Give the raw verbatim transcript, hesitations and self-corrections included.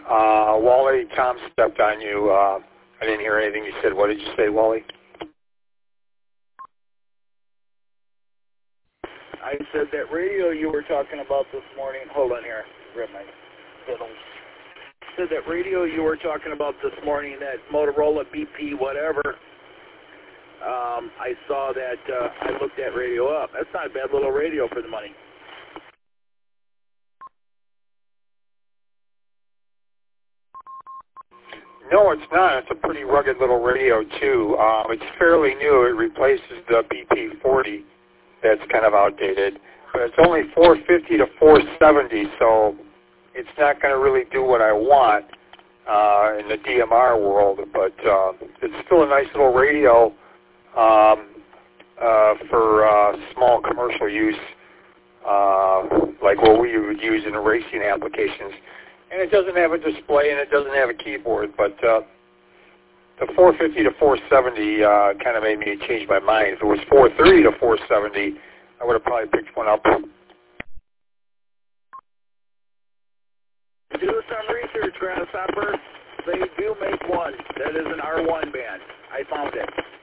Uh, Wally, Tom stepped on you. Uh, I didn't hear anything you said. What did you say, Wally? I said that radio you were talking about this morning. Hold on here. Grab my fiddle. Said that radio you were talking about this morning, that Motorola B P whatever. Um, I saw that. Uh, I looked that radio up. That's not a bad little radio for the money. No, it's not. It's a pretty rugged little radio, too. Um, it's fairly new. It replaces the B P forty that's kind of outdated. But it's only four fifty to four seventy, so it's not going to really do what I want uh, in the D M R world. But uh, it's still a nice little radio um, uh, for uh, small commercial use, uh, like what we would use in racing applications. And it doesn't have a display and it doesn't have a keyboard, but uh, the four fifty to four seventy uh, kind of made me change my mind. If it was four thirty to four seventy, I would have probably picked one up. Do some research, Grasshopper. They do make one that is an R one band. I found it.